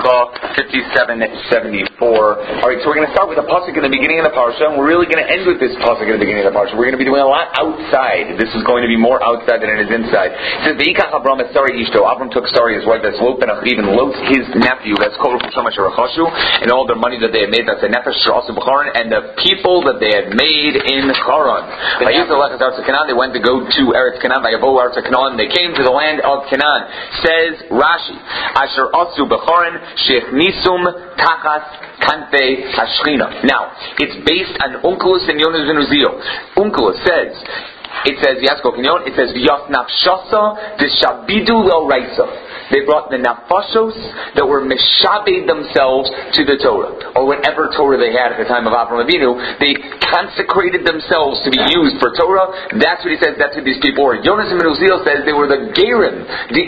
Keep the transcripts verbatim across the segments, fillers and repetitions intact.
Halacha fifty-seven seventy-four. All right, so we're going to start with a pasuk in the beginning of the parsha, and we're really going to end with this pasuk in the beginning of the parsha. We're going to be doing a lot outside. This is going to be more outside than it is inside. It says, "Ve'ikach Avram es Sarai ishto." Avram took Sarai, his wife, that's Lot ben Achiv, and Lot, his nephew, that's Kol Shama Sherachashu, and all the money that they had made, that's the Nefesh Sherasu B'Charan, and the people that they had made in Charan. They went to go to Eretz Canaan. They came to the land of Canaan. Says Rashi, Asher Asu B'Charan Shechnisum Tachas Kanfe Hashchina. Now, it's based on Onkelos and Yonas ben Uziel. Onkelos says, it says, it says, V'yas nafshasa d'shabidu l'oraisa. They brought the nafashos that were mishabed themselves to the Torah, or whatever Torah they had at the time of Avraham Avinu. They consecrated themselves to be used for Torah. That's what he says. That's what these people were. Yonas ben Uziel says they were the Gerim, the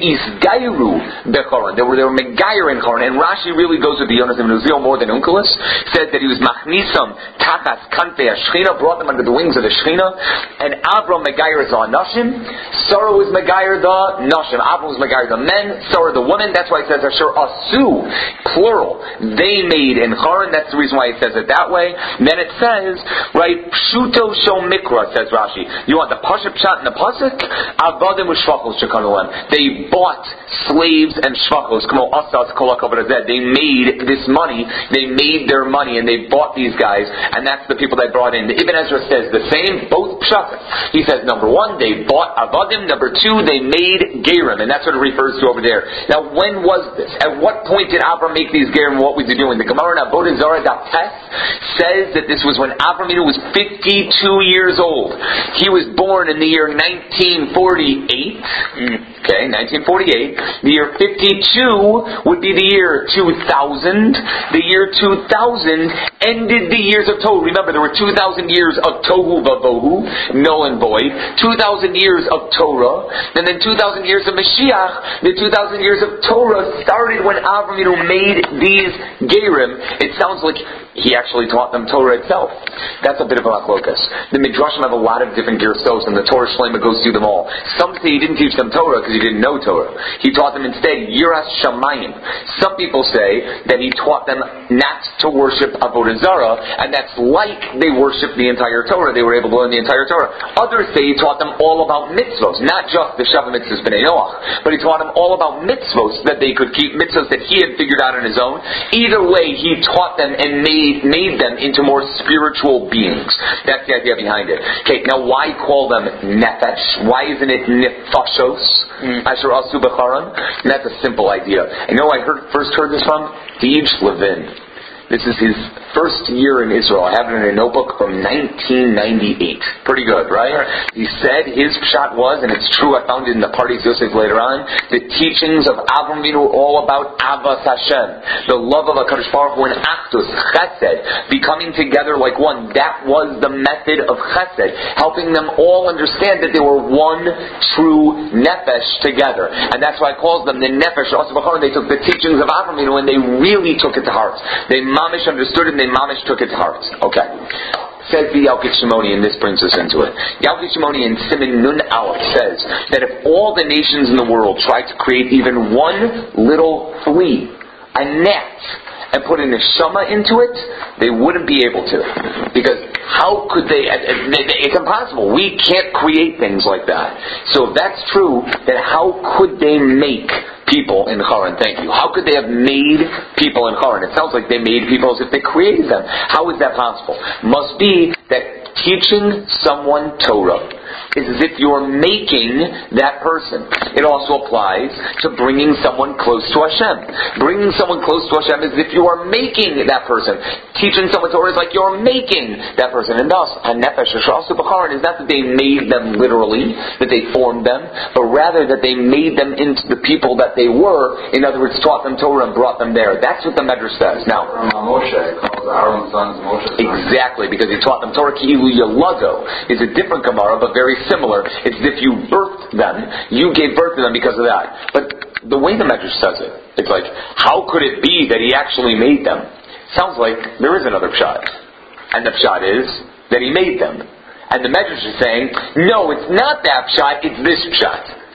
Isgairu bechoran. They were they were Megayer in Choran. And Rashi really goes with the Yonas ben Uziel more than Onkelos. Says that he was Machnisam Tachas Kanfe Hashchina, brought them under the wings of the Shechina. And Avram Megayer is on Nashim. Sarah was Megayer the Nashim. Avram was Megayer the men. Sarah the woman. That's why it says Asher Asu, plural. They made in Charan. That's the reason why it says it that way. And then it says, right, Pshuto Shom Mikra, says Rashi. You want the Pashup Pshat and the Pasuk? Avadim U'Shvachos Shekanulam. They bought slaves and Shvachos. Kamo Asas Kolakavadazed. They made this money. They made their money and they bought these guys. And that's the people they brought in. The Ibn Ezra says the same, both Pshat. He says, number one, they bought Avadim. Number two, they made Gerim. And that's what it refers to over there. Now, when was this? At what point did Avram make these Gerim? What was he doing? The Gemara in Avodah Zarah Daf Tes says that this was when Avram was fifty-two years old. He was born in the year nineteen forty-eight. Okay, nineteen forty-eight. The year fifty-two would be the year two thousand. The year two thousand ended the years of Tohu. Remember, there were two thousand years of Tohu Vavohu, null and void. two thousand years of Torah. And then two thousand years of Mashiach. The two thousand years of Torah started when Avram made these Gerim. It sounds like he actually taught them Torah itself. That's a bit of a machlokas. The Midrashim have a lot of different Gersos, and the Torah Shlema goes through them all. Some say he didn't teach them Torah because he didn't know Torah. He taught them instead Yiras Shamayim. Some people say that he taught them not to worship Avodah Zarah, and that's like they worshiped the entire Torah. They were able to learn the entire Torah. Others say he taught them all about mitzvos, not just the Shavah mitzvahs b'nei Noach, but he taught them all about mitzvos that they could keep, mitzvos that he had figured out on his own. Either way, he taught them and made made them into more spiritual beings. That's the idea behind it. Okay, now why call them nefesh? Why isn't it nefashos? Asher asu b'charan? And that's a simple idea. I know I heard, first heard this from Deej Levin. This is his first year in Israel. I have it in a notebook from nineteen ninety-eight. Pretty good, right? He said his pshat was, and it's true, I found it in the Pardes Yosef later on, the teachings of Avram Avinu were all about Avas Hashem, the love of HaKadosh Baruch Hu and Achdus, Chesed, becoming together like one. That was the method of Chesed, helping them all understand that they were one true Nefesh together. And that's why I calls them the Nefesh. They took the teachings of Avram Avinu and they really took it to heart. They mamish understood it and they mamish took it to heart. Okay. Says the Yalkut Shimoni, and this brings us into it. Yalkut Shimoni in Siman Nun Aleph says that if all the nations in the world tried to create even one little flea, a gnat, and put a neshama into it, they wouldn't be able to. Because how could they, it's impossible. We can't create things like that. So if that's true, then how could they make people in Charan? Thank you. How could they have made people in Charan? It sounds like they made people as if they created them. How is that possible? Must be that teaching someone Torah is as if you're making that person. It also applies to bringing someone close to Hashem. Bringing someone close to Hashem is as if you are making that person. Teaching someone Torah is like you're making that person. And thus, HaNefesh HaShasu B'charan is not that they made them literally, that they formed them, but rather that they made them into the people that they were. In other words, taught them Torah and brought them there. That's what the Medrash says. Now, Moshe calls Aaron's sons Moshe's sons. Exactly, because he taught them Torah. Ki'ilu Yalago is a different Gemara, but very similar. It's as if you birthed them. You gave birth to them because of that. But the way the Medrash says it, it's like, how could it be that he actually made them? Sounds like there is another pshat. And the pshat is that he made them. And the Medrash is saying, no, it's not that pshat, it's this pshat.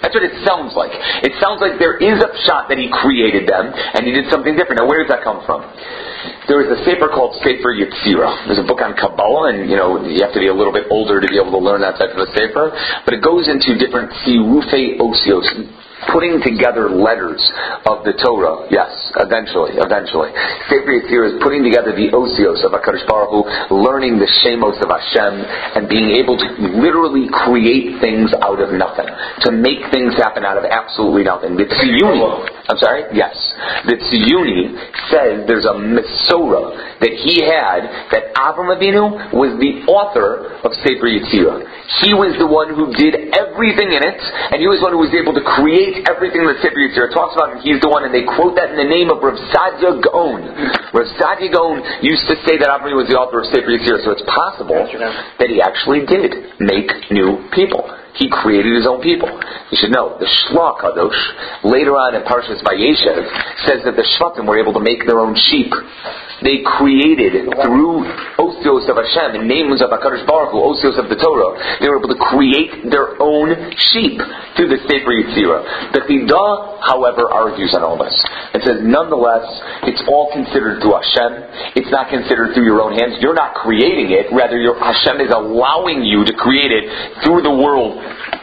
That's what it sounds like. It sounds like there is a pshat that he created them, and he did something different. Now, where does that come from? There is a sefer called Sefer Yetzirah. There's a book on Kabbalah, and you know you have to be a little bit older to be able to learn that type of a sefer. But it goes into different sirufei osios, putting together letters of the Torah. Yes, eventually, eventually. Sefer Yetzirah is putting together the osios of HaKadosh Baruch Hu, learning the shemos of Hashem, and being able to literally create things out of nothing, to make things happen out of absolutely nothing. The Tziyuni, I'm sorry? Yes. The Tziyuni says there's a Mesorah that he had, that Avram Avinu was the author of Sefer Yetzirah. He was the one who did everything in it, and he was the one who was able to create everything that Sefer Yetzirah talks about, and he's the one, and they quote that in the name of Rav Sadia Gaon. Rav Sadia Gaon used to say that Avram was the author of Sefer Yetzirah, so it's possible that he actually did make new people. He created his own people. You should know, the Shla Kadosh, later on in Parshas Vayeshev, says that the Shvatim were able to make their own sheep. They created, through Osios of Hashem, and names of HaKadosh Baruch Hu, Osios of the Torah, they were able to create their own sheep through the Sefer Yetzirah. The Chidah, however, argues on all this. It says, nonetheless, it's all considered through Hashem. It's not considered through your own hands. You're not creating it. Rather, your, Hashem is allowing you to create it through the world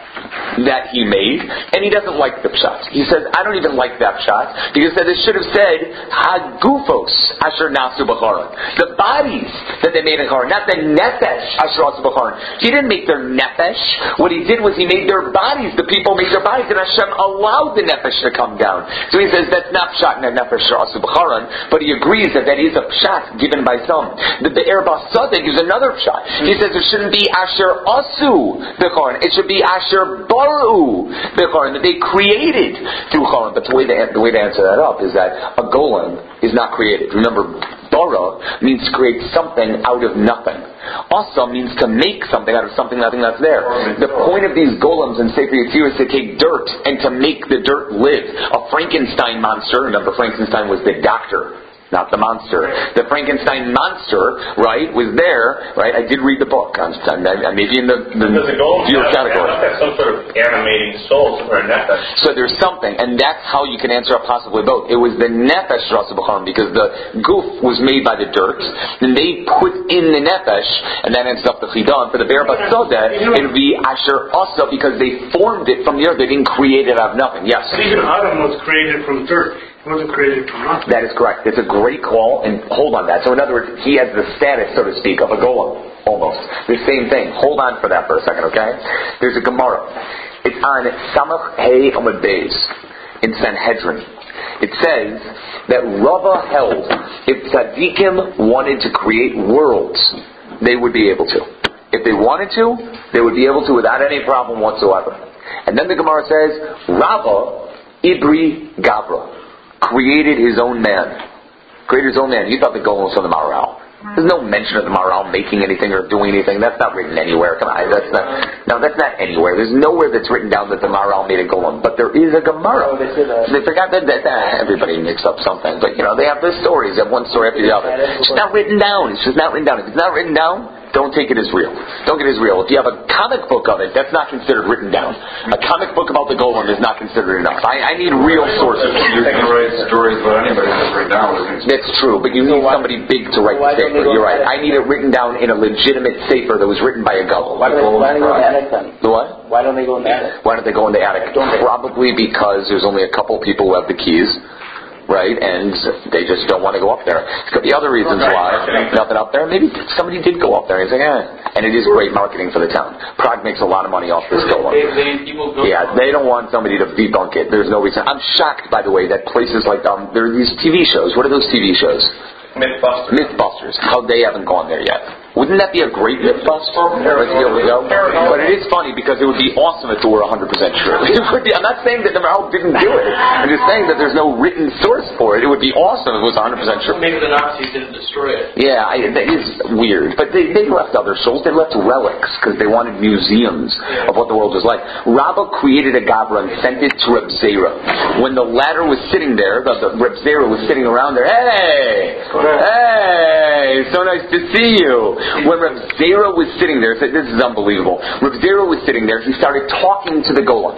that he made, and he doesn't like the pshat. He says, I don't even like that pshat, because it should have said, Hagufos asher nasu b'charan. The bodies that they made in Charan, not the nefesh asher nasu b'charan. He didn't make their nefesh. What he did was he made their bodies. The people made their bodies, and Hashem allowed the nefesh to come down. So he says, that's not pshat in the nefesh asher nasu b'charan, but he agrees that that is a pshat given by some. The Be'er Basada gives another pshat. He says it shouldn't be asher asu b'charan. It should be asher baru b'charan, that they created through Charan. But the way, to, the way to answer that up is that a golem is not created. Remember, bara means to create something out of nothing. Asa means to make something out of something nothing that's there. The point of these golems in Sefer Yetzirah is to take dirt and to make the dirt live. A Frankenstein monster, remember Frankenstein was the doctor, not the monster. The Frankenstein monster, right, was there, right? I did read the book. I'm, I'm maybe in the, the viewer category. Have some sort of animating soul or a nefesh. So there's something, and that's how you can answer possibly both. It was the nefesh Rasu B'charan, because the goof was made by the dirt, and they put in the nefesh, and that ends up the chidah. For the Be'er Basada, it would be asher asa, because they formed it from the earth. They didn't create it out of nothing. Yes? Even Adam was created from dirt. He wasn't created from nothing. That is correct. It's a great call, and hold on that. So in other words, he has the status, so to speak, of a golem, almost. The same thing. Hold on for that for a second, okay? There's a Gemara. It's on Samach Hey Amud Beis in Sanhedrin. It says that Rava held if tzaddikim wanted to create worlds, they would be able to. If they wanted to, they would be able to without any problem whatsoever. And then the Gemara says, Rava Ibri Gavra created his own man. Created his own man. You thought the golem was from the Maharal. There's no mention of the Maharal making anything or doing anything. That's not written anywhere. Come on, that's not. No, that's not anywhere. There's nowhere that's written down that the Maharal made a golem. But there is a Gemara. Oh, they, they forgot that, that, that. Everybody mixes up something. But you know, they have the stories. They have one story after the other. It's just not written down. It's just not written down. If it's not written down, don't take it as real. Don't get it as real. If you have a comic book of it, that's not considered written down. A comic book about the golem is not considered enough. I, I need real sources. You can write stories about anybody that's written down. That's true, but you need somebody big to write the sefer. You're right. I need it written down in a legitimate sefer that was written by a golem. Why don't they go in the attic then? The what? Why don't they go in the attic? Why don't they go in the attic? Probably because there's only a couple people who have the keys. Right, and they just don't want to go up there. There could be other reasons why. Nothing up there. Maybe somebody did go up there and he's like, eh. And it is great marketing for the town. Prague makes a lot of money off this golem. Yeah, they don't want somebody to debunk it. There's no reason. I'm shocked, by the way, that places like um, there are these T V shows. What are those T V shows? Mythbusters. Mythbusters. How they haven't gone there yet. Wouldn't that be a great Mythbuster? Let's be able to go. But it is funny because it would be awesome if it were one hundred percent true. It would be, I'm not saying that the Maharal didn't do it. I'm just saying that there's no written source for it. It would be awesome if it was one hundred percent true. Maybe the Nazis didn't destroy it. Yeah, I, that is weird. But they, they left other souls. They left relics because they wanted museums of what the world was like. Rabbah created a Gabra and sent it to Reb Zera. When the latter was sitting there, the, the Reb Zera was sitting around there. Hey! Hey! So nice to see you. When Reb Zera was sitting there, this is unbelievable. Reb Zera was sitting there, he started talking to the golem.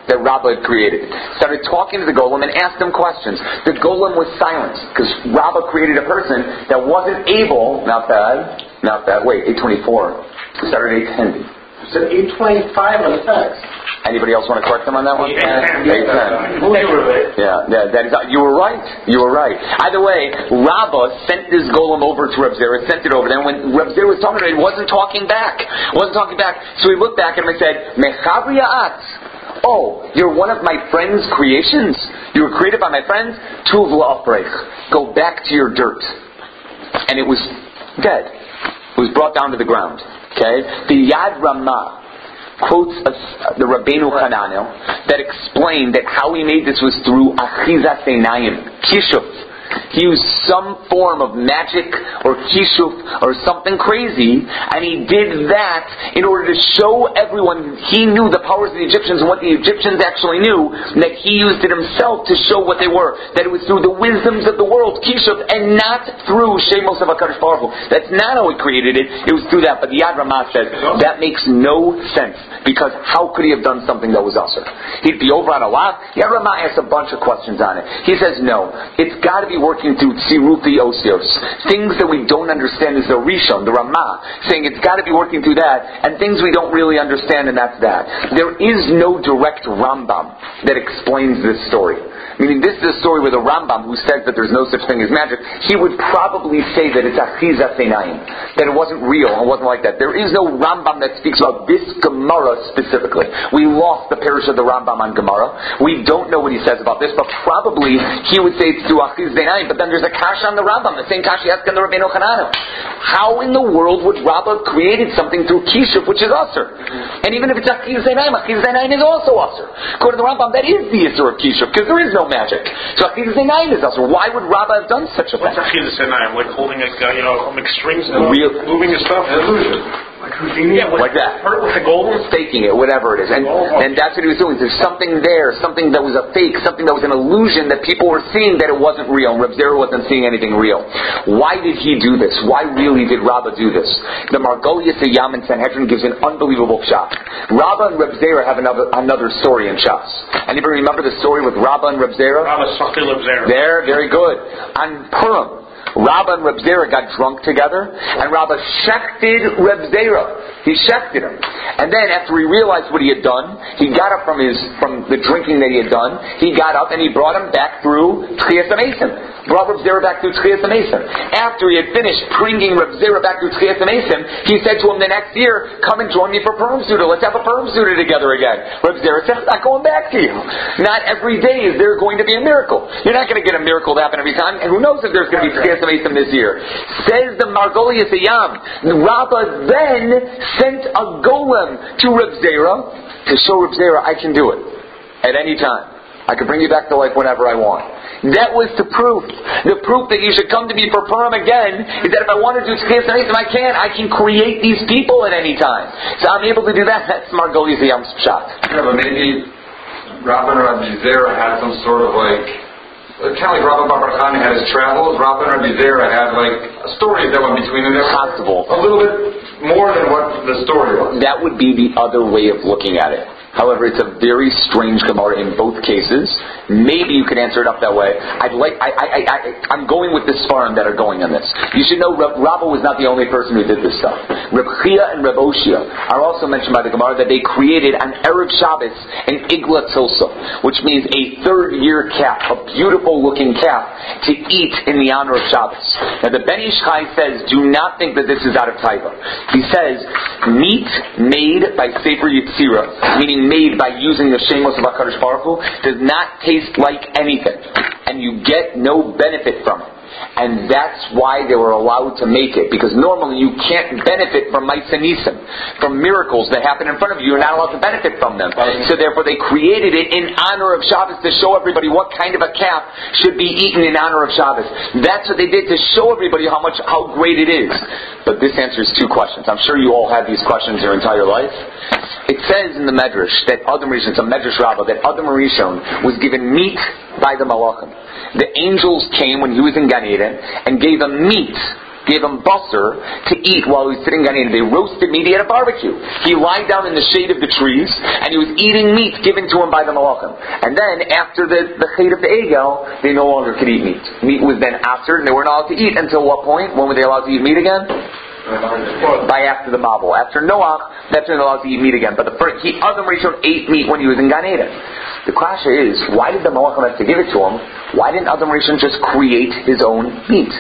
that Rabbah had created. Started talking to the golem and asked him questions. The golem was silent because Rabbah created a person that wasn't able, not bad, not bad, wait, eight twenty-four. We started at eight ten. You said eight twenty-five on the text. Anybody else want to correct them on that one? eight ten. eight ten. Yeah, that, that is, you were right. You were right. Either way, Rabbah sent this golem over to Reb Zera, sent it over there. And when Reb Zera was talking to him, he wasn't talking back. wasn't talking back. So he looked back at him and said, Mechavri Ya'at. Oh, you're one of my friend's creations? You were created by my friends? Tuv la'afreich. Go back to your dirt. And it was dead. It was brought down to the ground. Okay? The Yad Ramah quotes a, the Rabbeinu Hananel that explained that how he made this was through Achizas Einayim, Kishuf. He used some form of magic or kishuf or something crazy, and he did that in order to show everyone he knew the powers of the Egyptians and what the Egyptians actually knew, and that he used it himself to show what they were. That it was through the wisdoms of the world, kishuf, and not through Shemos of HaKadosh Baruch Hu. That's not how he created it. It was through that. But the Yad Ramah says that makes no sense, because how could he have done something that was usher? He'd be over on a lot. Yad Ramah asks a bunch of questions on it. He says no. It's got to be working through Tziruti Osios. Things that we don't understand is the Rishon, the Ramah, saying it's got to be working through that, and things we don't really understand, and that's that. There is no direct Rambam that explains this story. Meaning this is a story with a Rambam who says that there's no such thing as magic. He would probably say that it's Achizas Einayim, that it wasn't real, it wasn't like that. There is no Rambam that speaks about this Gemara specifically. We lost the parish of the Rambam on Gemara. We don't know what he says about this, but probably he would say it's through Achizas Einayim. But then there's a kasha on the Rambam, the same kasha he asked on the Rabbeinu Hananel. How in the world would Rabbah created something through Kishuf, which is Asr? And even if it's Achizas Einayim, Achizas Einayim is also Asr. According to the Rambam, that is the Isser of Kishuf, because there is no magic. So Achizas Einayim is Asr. Why would Rabbah have done such a thing? What's Achizas Einayim? Like holding a, you know, mixed strings and Real, moving his stuff? Illusion. Like Houdini? Yeah, with, like that. Hurt with the golden? Faking it, whatever it is. And, and that's what he was doing. There's something there, something that was a fake, something that was an illusion that people were seeing that it wasn't real. And Reb Zera wasn't seeing anything real. Why did he do this? Why really did Rabbah do this? The Margolius Yam in Sanhedrin gives an unbelievable shot. Rabbah and Reb Zera have another, another story in Shas. Anybody remember the story with Rabbah and Reb Zera? Rabbah Sakti Reb Zera. There, very good. On Purim, Rabbah and Reb Zera got drunk together, and Rabbah shechted Reb Zera. He shechted him. And then after he realized what he had done, he got up from his from the drinking that he had done, he got up and he brought him back through Tchias HaMesim. Brought Reb Zera back through Tchias HaMesim. After he had finished bringing Reb Zera back through Tchias HaMesim, he said to him the next year, come and join me for Purim Suda. Let's have a Purim Suda together again. Reb Zera said, I'm not going back to you. Not every day is there going to be a miracle. You're not going to get a miracle to happen every time, and who knows if there's going to be Tchias HaMesim this year. Says the Margolius Yam, Rabbah then sent a golem to Reb Zera to show Reb Zera I can do it at any time. I can bring you back to life whenever I want. That was the proof. The proof that you should come to me for Purim again is that if I want to do Tchias HaMesim, I can. I can create these people at any time. So I'm able to do that. That's Margolius Yam's shot. Yeah, but maybe Rabbah and Rabbi Zera had some sort of like, kind of like Rabbah Bar Bar Chana had his travels. Rabbah and Rabbi Zera had like stories that went between them. Possible. A little bit more than what the story was. That would be the other way of looking at it. However, it's a very strange Gemara in both cases. Maybe you could answer it up that way. I'd like, I, I, I, I'm going with the Sfarim that are going on this. You should know Rabbah was not the only person who did this stuff. Reb Chia and Reb Oshia are also mentioned by the Gemara that they created on Erev Shabbos an Igla Tzilsa, which means a third year calf, a beautiful looking calf to eat in the honor of Shabbos. Now the Ben Ish Chai says, do not think that this is out of Taiva. He says, meat made by Sefer Yetzirah, meaning made by using the Shemos of HaKadosh Baruch Hu, does not taste like anything, and you get no benefit from it. And that's why they were allowed to make it, because normally you can't benefit from Ma'aseh Nisim, from miracles that happen in front of you. You're not allowed to benefit from them. So therefore they created it in honor of Shabbos to show everybody what kind of a calf should be eaten in honor of Shabbos. That's what they did to show everybody how much, how great it is. But this answers two questions. I'm sure you all had these questions your entire life. It says in the Medrash that Adam Rishon, it's a Medrash Rabbah, that Adam Rishon was given meat by the Malachim. The angels came when he was in Gan Eden and gave him meat gave him basar to eat while he was sitting in Gan Eden. They roasted meat. He had a barbecue. He lied down in the shade of the trees, and he was eating meat given to him by the Malachim. And then, after the, the Chet of the Egel, they no longer could eat meat. Meat was then ashered, and they weren't allowed to eat until what point? When were they allowed to eat meat again? By after the Mabul. After Noach, that's when they're allowed to eat meat again. But the first, he, Adam Rishon ate meat when he was in Gan Eden. The question is, why did the Malachim have to give it to him? Why didn't Adam Rishon just create his own meat?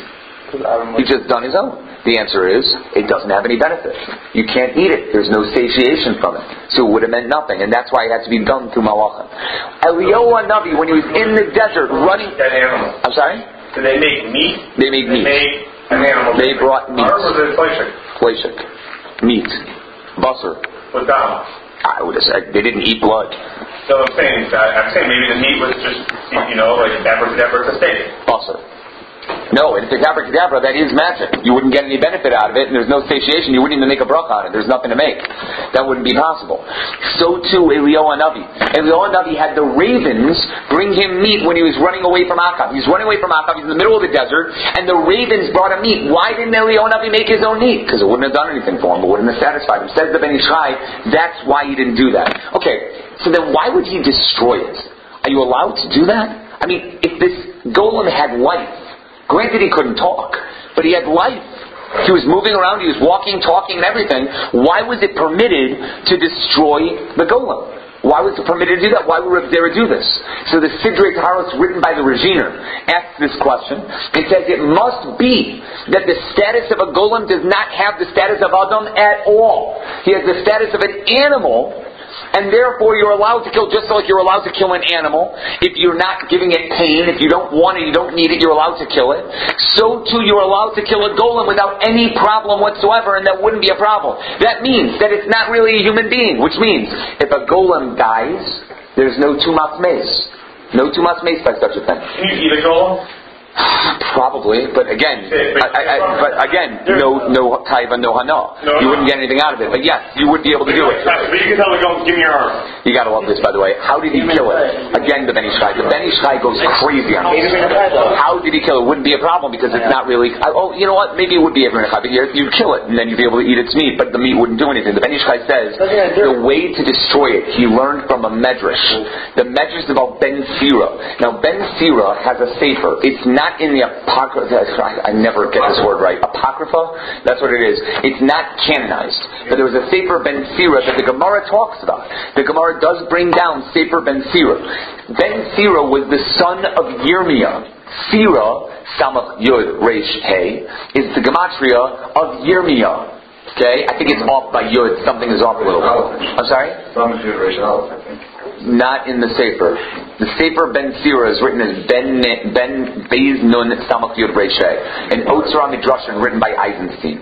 He just done his own. The answer is, it doesn't have any benefit. You can't eat it. There's no satiation from it. So it would have meant nothing. And that's why it had to be done through Malachim. Eliyahu Navi, when he was in the desert running... That animal. I'm sorry? Did they make meat? They made meat. They made an animal. They brought meat. Or was it fleshik? Fleshik. Meat. Basar. With dam. I would have said they didn't eat blood. So I'm saying, I'm saying maybe the meat was just, you know, like abracadabra to steak. Basar. No, and if it's abracadabra, that is magic. You wouldn't get any benefit out of it, and there's no satiation. You wouldn't even make a bracha on it. There's nothing to make. That wouldn't be possible. So too, Eliyahu Navi. Eliyahu Navi had the ravens bring him meat when he was running away from Akav. He's running away from Akav. He's in the middle of the desert, and the ravens brought him meat. Why didn't Eliyahu Navi make his own meat? Because it wouldn't have done anything for him. It wouldn't have satisfied him. Says the Ben Ish Chai, that's why he didn't do that. Okay, so then why would he destroy it? Are you allowed to do that? I mean, if this golem had life, granted he couldn't talk, but he had life. He was moving around, he was walking, talking, and everything. Why was it permitted to destroy the golem? Why was it permitted to do that? Why would Rav Zera do this? So the Sidrei Taharos, written by the Rajiner, asks this question. It says it must be that the status of a golem does not have the status of Adam at all. He has the status of an animal, and therefore you're allowed to kill just like you're allowed to kill an animal. If you're not giving it pain, if you don't want it, you don't need it, you're allowed to kill it. So too you're allowed to kill a golem without any problem whatsoever, and that wouldn't be a problem. That means that it's not really a human being, which means if a golem dies, there's no tumas mace. No tumas mace by such a thing. Can you eat a golem? Probably, but again, I, I, I, but again, no, no taiva, no hana. You wouldn't get anything out of it. But yes, you would be able to do it. But you can tell the golem, give me your arm. You got to love this, by the way. How did he kill it? Again, the Ben Ish Chai. The Ben Ish Chai goes crazy on this. How did he kill it? Wouldn't be a problem because it's not really. Oh, you know what? Maybe it would be every Chai, but you'd kill it and then you'd be able to eat its meat, but the meat wouldn't do anything. The Ben Ish Chai says the way to destroy it, he learned from a medrash. The medrash is about Ben Sira. Now, Ben Sira has a sefer. It's not in the apocrypha. I never get this word right. Apocrypha? That's what it is. It's not canonized. But there was a Sefer Ben Sira that the Gemara talks about. The Gemara does bring down Sefer Ben Sira. Ben Sira was the son of Yirmiyah. Sira, Samach Yud Reish Hey, is the gematria of Yirmiyah. Okay? I think it's off by Yud. Something is off a little bit. I'm sorry? Samach Yud Reish Aleph, I think. Not in the Sefer. The Sefer Ben Sira is written as Ben Ben Beis Nun Samach Yud Reisheh, an Otzra Midrashin written by Eisenstein.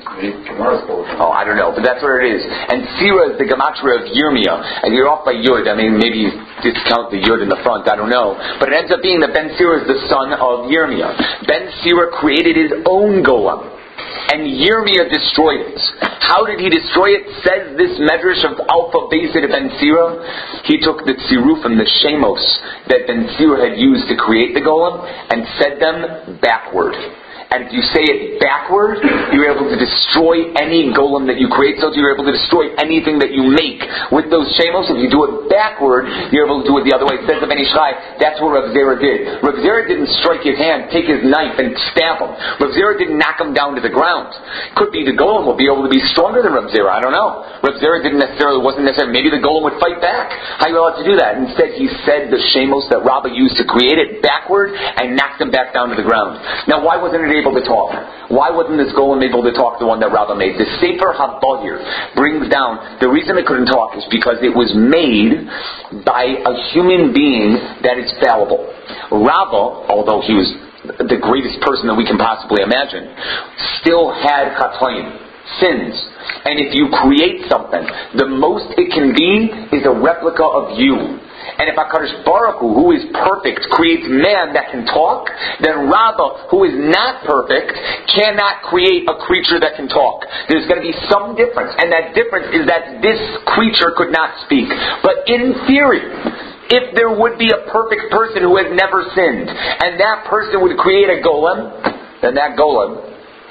Oh, I don't know, but that's what it is. And Sira is the gematria of Yirmiyah, and you're off by Yud. I mean, maybe you discount the Yud in the front. I don't know, but it ends up being that Ben Sira is the son of Yirmiyah. Ben Sira created his own golem, and Yirmiyah destroyed it. How did he destroy it? Says this medrash of Alpha Beis Ben Sira. He took the tziruf and the shemos that Ben Sira had used to create the golem and said them backward. And if you say it backward, you're able to destroy any golem that you create. So you're able to destroy anything that you make with those shemos. If you do it backward, you're able to do it the other way. It says the Ben Ish Chai, that's what Rav Zera did. Rav Zera didn't strike his hand, take his knife, and stab him. Rav Zera didn't knock him down to the ground. Could be the golem would be able to be stronger than Rav Zera. I don't know. Rav Zera didn't necessarily, wasn't necessarily, maybe the golem would fight back. How are you allowed to do that? Instead, he said the shemos that Rabbah used to create it backward and knocked him back down to the ground. Now, why wasn't it able to talk? Why wasn't this golem able to talk, the one that Rabbah made? The Sefer HaBahir brings down, the reason it couldn't talk is because it was made by a human being that is fallible. Rabbah, although he was the greatest person that we can possibly imagine, still had chatoim, sins. And if you create something, the most it can be is a replica of you. And if HaKadosh Baruch Hu, who is perfect, creates man that can talk, then Rabbah, who is not perfect, cannot create a creature that can talk. There's going to be some difference, and that difference is that this creature could not speak. But in theory, if there would be a perfect person who has never sinned, and that person would create a golem, then that golem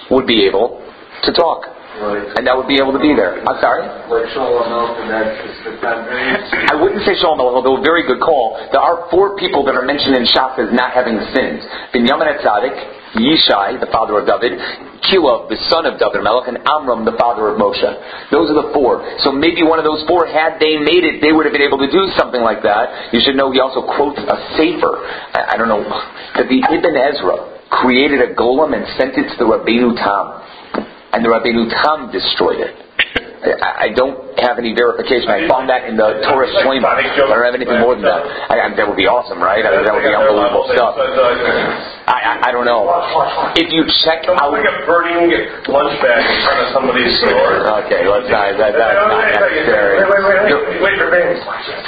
would be able to talk. Right. And that would be able to be there. I'm sorry? Like Shalom and that is the time. I wouldn't say Shalom, although a very good call. There are four people that are mentioned in Shas as not having sinned. Binyamin HaTzadik, Yishai, the father of David, Kilav, the son of David Melech, and Amram, the father of Moshe. Those are the four. So maybe one of those four, had they made it, they would have been able to do something like that. You should know he also quotes a sefer. I, I don't know. That the Ibn Ezra created a golem and sent it to the Rabbeinu Tam. And the Rabbeinu Tam destroyed it. I, I don't have any verification. I found that in the Torah Shlema. I don't have anything more than that. I, I, that would be awesome, right? I mean, that would be unbelievable stuff. I, I, I don't know. If you check out... like a burning lunch bag in front of somebody's store. Okay, let's not... That, that's not necessary. Wait, wait, wait. Wait for Vince.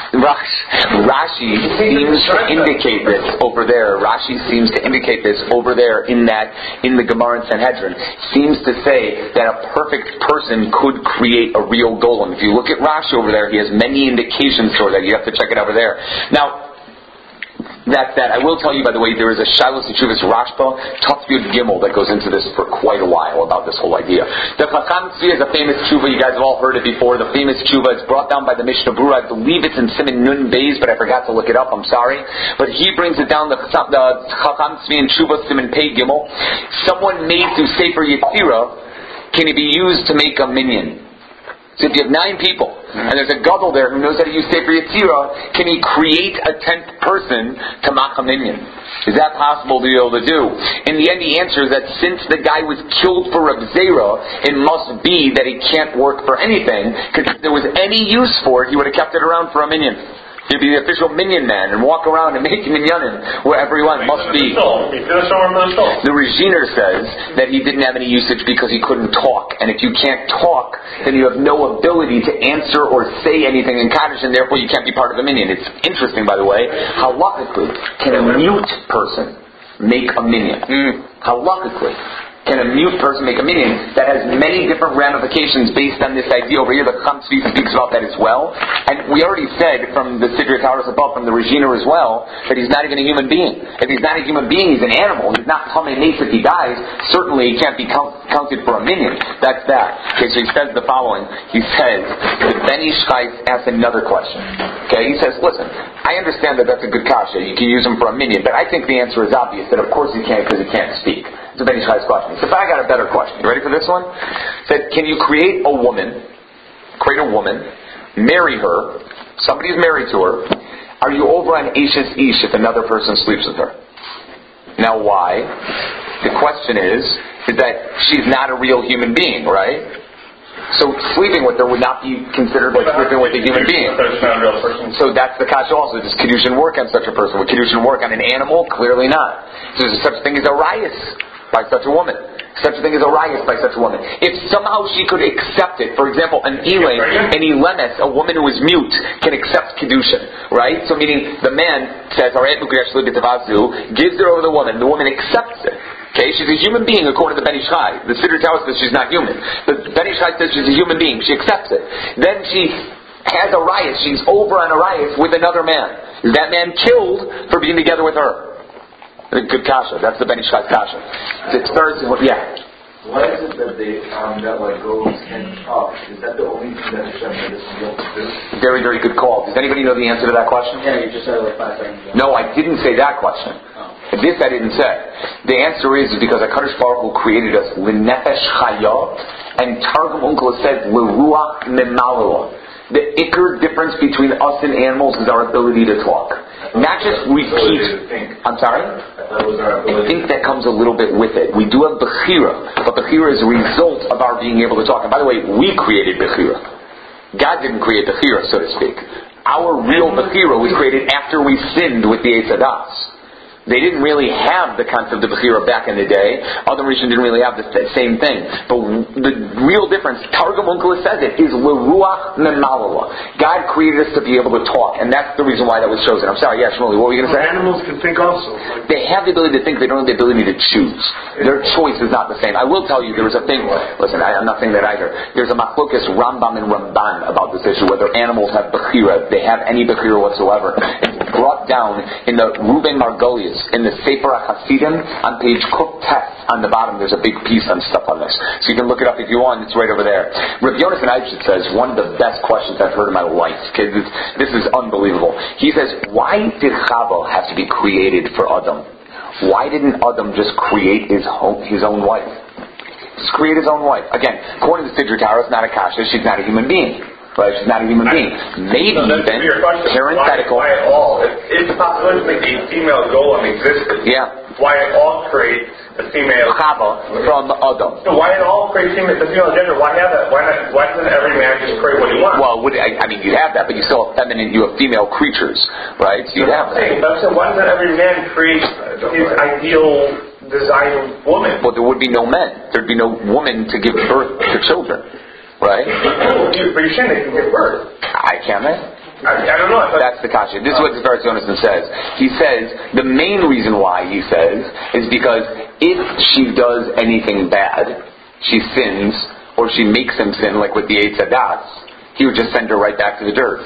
Rashi seems to indicate this over there. Rashi seems to indicate this over there in that, in the Gemara in Sanhedrin. Seems to say that a perfect person could create a real golem. If you look at Rashi over there, he has many indications for that. You have to check it over there. Now, that's that. I will tell you, by the way, there is a Shiloh Teshuvas Rashba, Tuf Yud Gimel, that goes into this for quite a while about this whole idea. The Chacham Tzvi is a famous tshuva. You guys have all heard it before. The famous tshuva is brought down by the Mishnah Berurah. I believe it's in Siman Nun Beis, but I forgot to look it up. I'm sorry. But he brings it down, the, the Chacham Tzvi in Tshuva Siman Pei Gimel. Someone made through Sefer Yetzirah, can it be used to make a minyan? So if you have nine people, and there's a gadol there who knows how to use Sefer Yetzirah, can he create a tenth person to make a minyan? Is that possible to be able to do? In the end, the answer is that since the guy was killed for Reb Zera, it must be that he can't work for anything, because if there was any use for it, he would have kept it around for a minyan. He'd be the official minyan man and walk around and make minyanim wherever he went. Must be. The Reginer says that he didn't have any usage because he couldn't talk. And if you can't talk, then you have no ability to answer or say anything in Kaddish, and therefore you can't be part of the minyan. It's interesting, by the way, halachically, can a mute person make a minyan? Mm. Halachically. Can a mute person make a minyan? That has many different ramifications based on this idea over here. The Chacham Tzvi speaks about that as well. And we already said from the Siddur Taurus above, from the Regina as well, that he's not even a human being. If he's not a human being, he's an animal. He's not Tamei Mace if he dies. Certainly he can't be count, counted for a minyan. That's that. Okay, so he says the following. He says, the Ben Ish Chai asks another question. Okay, he says, listen, I understand that that's a good kasha. You can use him for a minyan. But I think the answer is obvious, that of course he can't because he can't speak. It's a Ben Ish Chai's question. So if I got a better question. You ready for this one? Said, can you create a woman, create a woman, marry her, somebody's married to her, are you over on Ashes Ish if another person sleeps with her? Now why? The question is, is that she's not a real human being, right? So sleeping with her would not be considered like sleeping with a human being. So that's the kasha also. Does Kedushin work on such a person? Would Kedushin work on an animal? Clearly not. So there's such a thing as a rayas by such a woman. Such a thing as a rayas by such a woman. If somehow she could accept it, for example, an Elaine, an Elemes, a woman who is mute, can accept Kedushin, right? So meaning the man says, gives her over the woman, the woman accepts it. Okay, she's a human being according to Ben Ish Chai. The Siddur tells us she's not human. But Ben Ish Chai says she's a human being. She accepts it. Then she has a rayas. She's over on a rayas with another man. Is that man killed for being together with her? Good kasha. That's the Ben Ish Chai's kasha. It's third. Yeah. Why is it that they um, that like goats can talk? Is that the only thing that Hashem made us be able to do? Very, very good call. Does anybody know the answer to that question? Yeah, you just said it like five seconds ago. No, I didn't say that question. Oh. This I didn't say. The answer is because HaKadosh Baruch Hu created us l'nefesh chaya, and Targum Onkelos says l'ruach memalua. The ikar difference between us and animals is our ability to talk. Not just repeat. I'm sorry? I think that comes a little bit with it. We do have Bechira, but Bechira is a result of our being able to talk. And by the way, we created Bechira. God didn't create Bechira, so to speak. Our real Bechira was created after we sinned with the Eitz Hadas. They didn't really have the concept of Bechira back in the day. Other regions didn't really have the same thing. But the real difference, Targum Onkelos says it, is l'ruach memalala. God created us to be able to talk, and that's the reason why that was chosen. I'm sorry, yeah, Shmuley, what were you going to say? Animals can think also. Like they have the ability to think, they don't have the ability to choose. Their choice is not the same. I will tell you, there was a thing, listen, I, I'm not saying that either. There's a machlokas Rambam and Ramban about this issue, whether animals have Bechira, they have any Bechira whatsoever. It's brought down in the Ruben Margolius in the Sefer HaChasidim on page Kuf Tes on the bottom. There's a big piece on stuff on this, so you can look it up if you want. It's right over there. Rabbi Yonasan Eibschitz says one of the best questions I've heard in my life. Okay, this, this is unbelievable. He says, why did Chava have to be created for Adam? Why didn't Adam just create his home, his own wife? Just create his own wife. Again, according to Sidra Tara, it's not a kasha. She's not a human being. Right? She's not a human being. Maybe no, even parenthetical. Why, why at all? If it's a possibility to make a female golem exist. Yeah. Why at all create a female Chava from Adam? So why at all create female, the female gender? Why have that? Why not? Why doesn't every man just create what he wants? Well, would, I, I mean, you have that, but you still have feminine. You have female creatures, right? So you have that. Saying, but I'm saying, why doesn't every man create his ideal designed woman? Well, there would be no men. There'd be no woman to give birth to children. Right? But you're saying they can give birth. I can't. I, I don't know. I That's the kasha. This is what Sefer Yonasan says. He says the main reason why he says is because if she does anything bad, she sins, or she makes him sin, like with the Eitz Hadas, he would just send her right back to the dirt.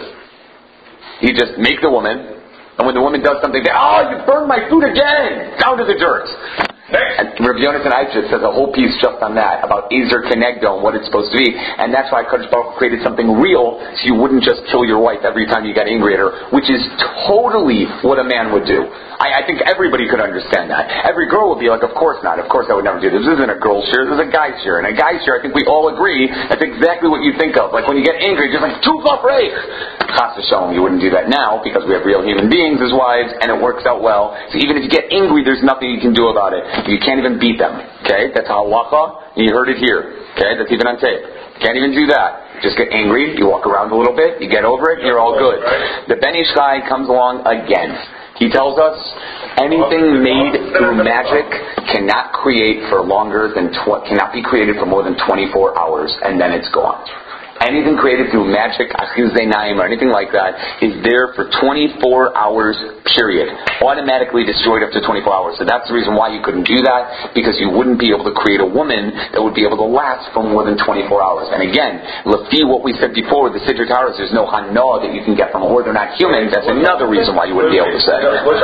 He'd just make the woman, and when the woman does something bad, oh, you burned my food again! Down to the dirt. And Rabbi Yonasan Eibschitz says a whole piece just on that, about Ezer Kenegdo and what it's supposed to be. And that's why Kadosh Baruch Hu created something real, so you wouldn't just kill your wife every time you got angry at her, which is totally what a man would do. I, I think everybody could understand that. Every girl would be like, of course not, of course I would never do this. This isn't a girl's share, this is a guy's share. And a guy's share, I think we all agree, that's exactly what you think of. Like when you get angry, just like, Tuf Afreich! Chas v'shalom, you wouldn't do that now, because we have real human beings as wives, and it works out well. So even if you get angry, there's nothing you can do about it. You can't even beat them. Okay? That's halacha. You heard it here. Okay? That's even on tape. Can't even do that. Just get angry. You walk around a little bit. You get over it. You're all good. The Ben Ish Chai comes along again. He tells us anything made through magic cannot create for longer than tw- cannot be created for more than twenty-four hours, and then it's gone. Anything created through magic, achizei naim, or anything like that, is there for twenty-four hours, period. Automatically destroyed up to twenty-four hours. So that's the reason why you couldn't do that, because you wouldn't be able to create a woman that would be able to last for more than twenty-four hours. And again, lefi what we said before with the Sidra Taras, there's no hana that you can get from, or they're not human. That's another reason why you wouldn't be able to say.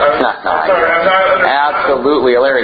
Absolutely, hilarious.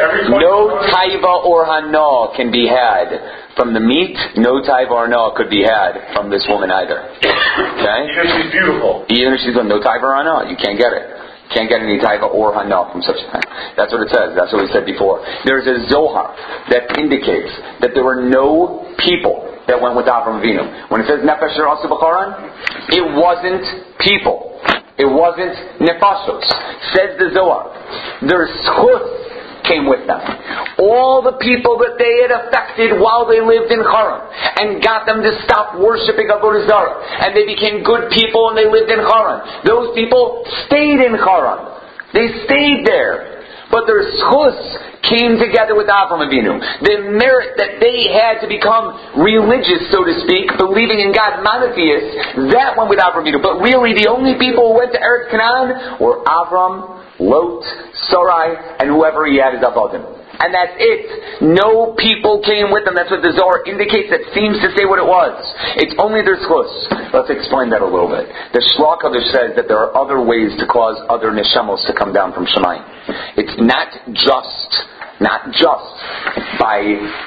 No taiva or hana can be had from the meat. No taiva or hana could be had from this woman either. Okay? Even if she's beautiful. Even if she's no taiva or hana, you can't get it. Can't get any taiva or hana from such a thing. That's what it says. That's what we said before. There's a Zohar that indicates that there were no people that went with Avram Avinu. When it says Nefesh Rasu B'Charan, it wasn't people. It wasn't Nefashos. Says the Zohar. Their schus came with them. All the people that they had affected while they lived in Haran and got them to stop worshipping Avodah Zarah, and they became good people and they lived in Haran. Those people stayed in Haran. They stayed there. But their schus came together with Avram Avinu. The merit that they had to become religious, so to speak, believing in God, monotheists, that went with Avram Avinu. But really, the only people who went to Eretz Canaan were Avram, Lot, Sarai, and whoever he had as Avodim. And that's it. No people came with them. That's what the Zohar indicates. That seems to say what it was. It's only their schus. Let's explain that a little bit. The Shlach Hadesh says that there are other ways to cause other neshamos to come down from Shemayim. It's not just, not just by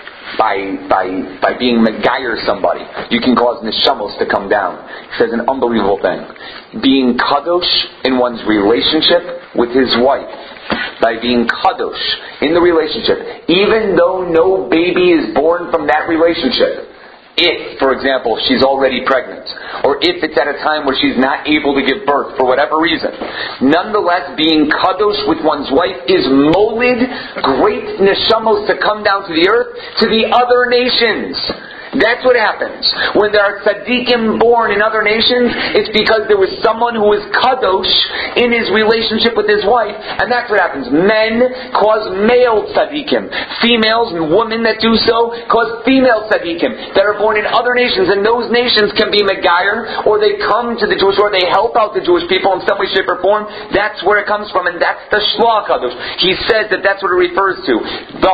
by by by being megayer somebody. You can cause neshamos to come down. He says an unbelievable thing. Being kadosh in one's relationship with his wife. By being kadosh in the relationship, even though no baby is born from that relationship. If, for example, she's already pregnant, or if it's at a time where she's not able to give birth for whatever reason, nonetheless, being kadosh with one's wife is molid, great neshamos to come down to the earth, to the other nations. That's what happens. When there are tzaddikim born in other nations, it's because there was someone who was kadosh in his relationship with his wife, and that's what happens. Men cause male tzaddikim. Females and women that do so cause female tzaddikim that are born in other nations, and those nations can be megayer, or they come to the Jewish, or they help out the Jewish people in some way, shape, or form. That's where it comes from, and that's the Shlach Hadesh. He says that that's what it refers to. Thus,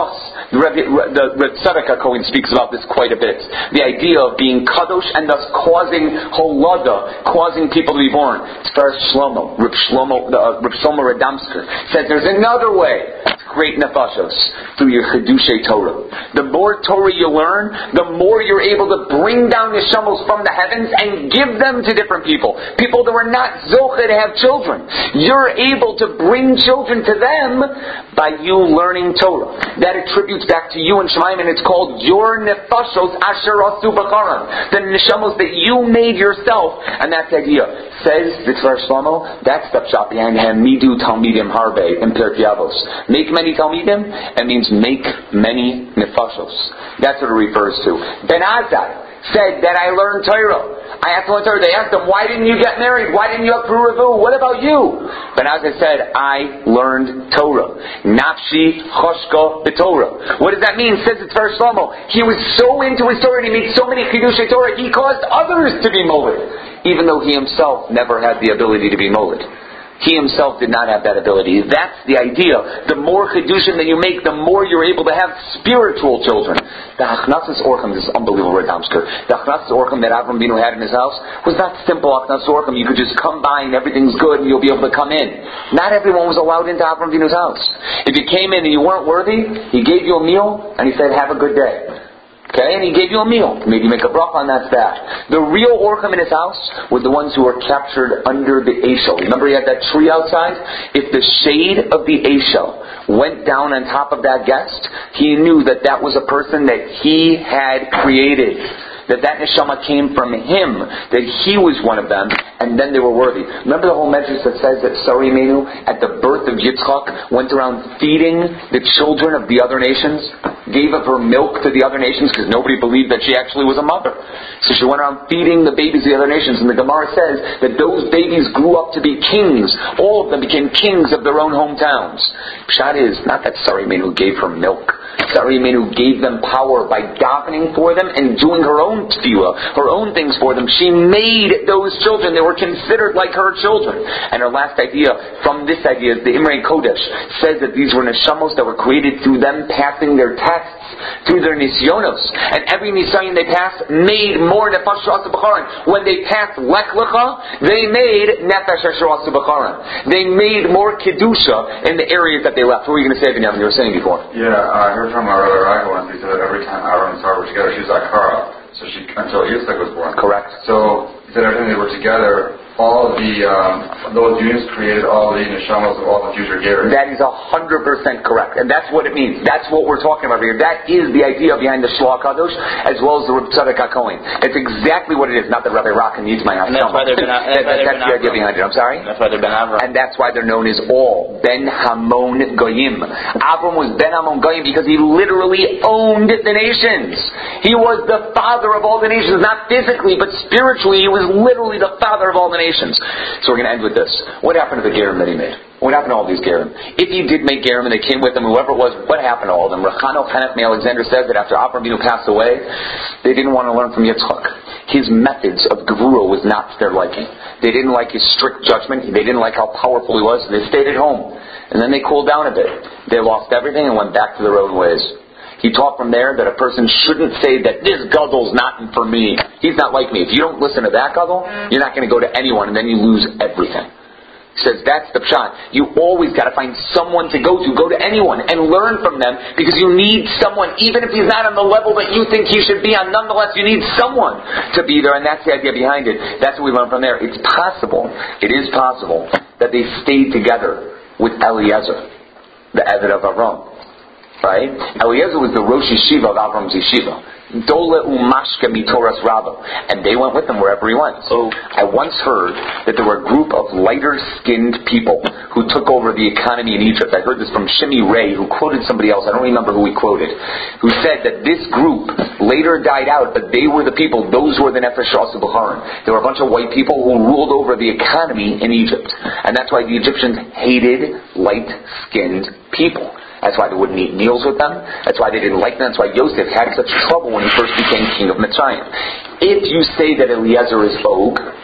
The, the, the Tzedek HaKohen speaks about this quite a bit. The idea of being kadosh and thus causing holada, causing people to be born. It's Tiferes Shlomo, Reb Shlomo, uh, Reb Shlomo Radomsker says there's another way to create nefashos through your chedushay Torah. The more Torah you learn, the more you're able to bring down neshamos from the heavens and give them to different people. People that were not zocheh to have children. You're able to bring children to them by you learning Torah. That attributes back to you and Shemaim, and it's called your nefashos asher asu b'charan. The neshamos that you made yourself, and that's the idea. Says the Tiferes Shlomo, that's the pshat behind him. Midu talmidim harbe in Pirkei Avos. Make many talmidim, it means make many nefashos. That's what it refers to. Ben Azai said that I learned Torah. I asked one Torah. They asked him, why didn't you get married? Why didn't you have Puravu? What about you? Ben Azai said, I learned Torah. Nafshi choshka b'Torah. What does that mean? Says the Tiferes Shlomo. He was so into his Torah and he made so many chidushei Torah, he caused others to be moled, even though he himself never had the ability to be moled. He himself did not have that ability. That's the idea. The more chedushim that you make, the more you're able to have spiritual children. The Hachnasas Orchim, this is unbelievable, Radomsker. The Hachnasas Orchim that Avram Avinu had in his house was not simple Hachnasas Orchim. You could just come by and everything's good and you'll be able to come in. Not everyone was allowed into Avram Avinu's house. If you came in and you weren't worthy, he gave you a meal and he said, have a good day. Okay, and he gave you a meal. Maybe make a bracha, and that's that. The real Orchim in his house were the ones who were captured under the Eishel. Remember he had that tree outside? If the shade of the Eishel went down on top of that guest, he knew that that was a person that he had created. That that neshama came from him, that he was one of them, and then they were worthy. Remember the whole message that says that Sarah Imenu, at the birth of Yitzchak, went around feeding the children of the other nations? Gave of her milk to the other nations because nobody believed that she actually was a mother. So she went around feeding the babies of the other nations, and the Gemara says that those babies grew up to be kings. All of them became kings of their own hometowns. Pshat is not that Sarah Imenu gave her milk. Sarah Imenu gave them power by davening for them and doing her own tefillah, her own things for them. She made those children. They were considered like her children. And her last idea from this idea is the Imrei Kodesh says that these were neshamos that were created through them passing their tests, through their nisyonos. And every nisyon they passed made more nefesh asher b'charan. When they passed Lech Lecha, they made nefesh asher b'charan. They made more kedusha in the areas that they left. What were you going to say, Binyamin? You were saying before. Yeah, I heard from our other Raga once. He said that every time Aaron and Sarah were together, she was Akara. So she until Yitzchak was born. Correct. So he said every time they were together, all of the um, those unions created all the neshamos of all the future Geras. That is a hundred percent correct, and that's what it means. That's what we're talking about here. That is the idea behind the Shloah Kadosh, as well as the Reb Tzedek HaKohen. It's exactly what it is. Not that Rabbi Raka needs my house. And that's why they're Ben. That's, that, that, that's the idea behind it. I'm sorry. That's why they're Ben Avram. And that's why they're known as all Ben Hamon Goyim. Avram was Ben Hamon Goyim because he literally owned the nations. He was the father of all the nations, not physically, but spiritually. He was literally the father of all the nations. So we're going to end with this. What happened to the Gerim that he made? What happened to all these Gerim? If he did make Gerim and they came with him, whoever it was, what happened to all of them? Rechano Chanech Alexander says that after Avram Avinu passed away, they didn't want to learn from Yitzchak. His methods of Gevurah was not to their liking. They didn't like his strict judgment. They didn't like how powerful he was. They stayed at home. And then they cooled down a bit. They lost everything and went back to their own ways. He taught from there that a person shouldn't say that this gadol's not for me. He's not like me. If you don't listen to that gadol, you're not going to go to anyone, and then you lose everything. He says that's the pshat. You always got to find someone to go to. Go to anyone and learn from them, because you need someone, even if he's not on the level that you think he should be on. Nonetheless, you need someone to be there, and that's the idea behind it. That's what we learn from there. It's possible, it is possible, that they stayed together with Eliezer, the Eved of Avram. Right? Eliezer was the Rosh Yeshiva of Avram's Yeshiva. Dole umashka mitoras Rabbo. And they went with him wherever he went. So I once heard that there were a group of lighter-skinned people who took over the economy in Egypt. I heard this from Shimi Ray, who quoted somebody else. I don't remember who he quoted. Who said that this group later died out, but they were the people, those who were the Nefesh Asher B'charan. There were a bunch of white people who ruled over the economy in Egypt. And that's why the Egyptians hated light-skinned people. That's why they wouldn't eat meals with them. That's why they didn't like them. That's why Yosef had such trouble when he first became king of Mitzrayim. If you say that Eliezer is Og,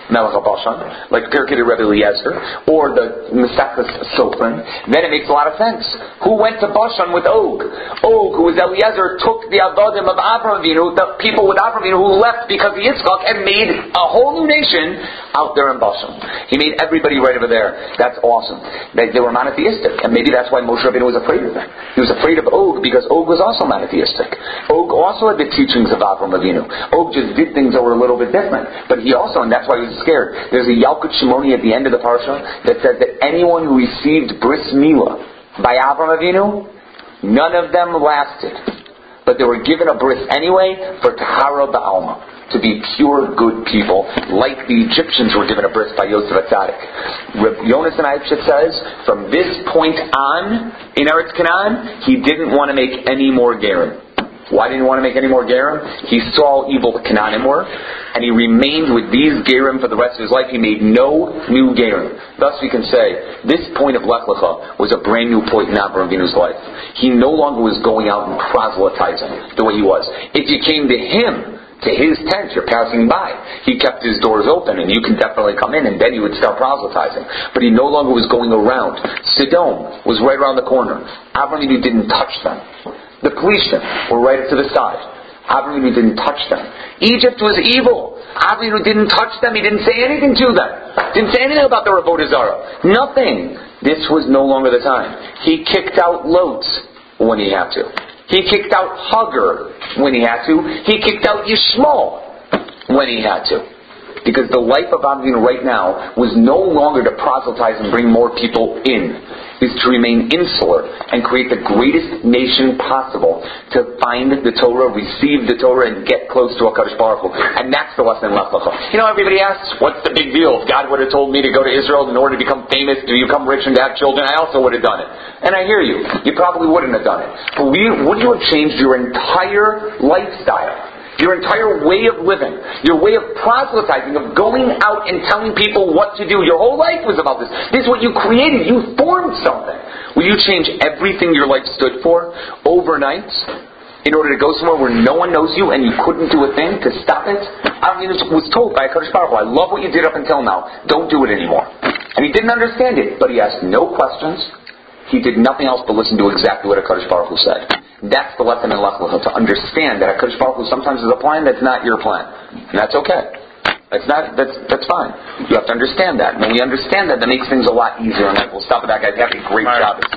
Melech HaBashan, like Pirkei Rebbe Eliezer, or the Mesachos Sofrim, then it makes a lot of sense. Who went to Bashan with Og? Og, who was Eliezer, took the Avodim of Avraham Avinu, the people with Avraham Avinu who left because of Yitzchak, and made a whole new nation out there in Bashan. He made everybody right over there. That's awesome. They, they were monotheistic, and maybe that's why Moshe Rabbeinu was afraid of them. He was afraid of Og because Og was also monotheistic. Og also had the teachings of Avraham Avinu. Og just did things that were a little bit different, but he also, and that's why he was scared. There's a Yalkut Shimoni at the end of the parsha that says that anyone who received bris milah by Avraham Avinu, none of them lasted, but they were given a bris anyway for tahara ba'alma, to be pure, good people, like the Egyptians were given a bris by Yosef HaTzadik. Reb Yonasan Eibshitz says, from this point on in Eretz Canaan, he didn't want to make any more gerim. Why didn't he want to make any more gerim? He saw how evil the Canaanim were, and he remained with these gerim for the rest of his life. He made no new gerim. Thus we can say, this point of Lech Lecha was a brand new point in Avraham Avinu's life. He no longer was going out and proselytizing the way he was. If you came to him, to his tent, you're passing by, he kept his doors open, and you can definitely come in, and then he would start proselytizing. But he no longer was going around. Sodom was right around the corner. Avraham Avinu didn't touch them. The Pelishtim were right to the side. Avraham Avinu didn't touch them. Egypt was evil. Avraham Avinu didn't touch them. He didn't say anything to them. Didn't say anything about the Avodah Zarah. Nothing. This was no longer the time. He kicked out Lot when he had to. He kicked out Hagar when he had to. He kicked out Yishmael when he had to. Because the life of Avraham Avinu right now was no longer to proselytize and bring more people in. Is to remain insular and create the greatest nation possible to find the Torah, receive the Torah, and get close to HaKadosh Baruch Hu. And that's the lesson in Lech Lecha. You know, everybody asks, what's the big deal? If God would have told me to go to Israel in order to become famous, to become rich and to have children, I also would have done it. And I hear you. You probably wouldn't have done it. But would you have changed your entire lifestyle? Your entire way of living, your way of proselytizing, of going out and telling people what to do. Your whole life was about this. This is what you created. You formed something. Will you change everything your life stood for overnight in order to go somewhere where no one knows you and you couldn't do a thing to stop it? I mean, it was told by HaKadosh Baruch Hu, I love what you did up until now. Don't do it anymore. And he didn't understand it, but he asked no questions. He did nothing else but listen to exactly what HaKadosh Baruch Hu said. That's the lesson in Lech Lecha, to understand that HaKadosh Baruch Hu sometimes is a plan that's not your plan. And that's okay. That's not, that's, that's fine. You have to understand that. And when we understand that, that makes things a lot easier in life. We'll stop with that, guys. Have a great job.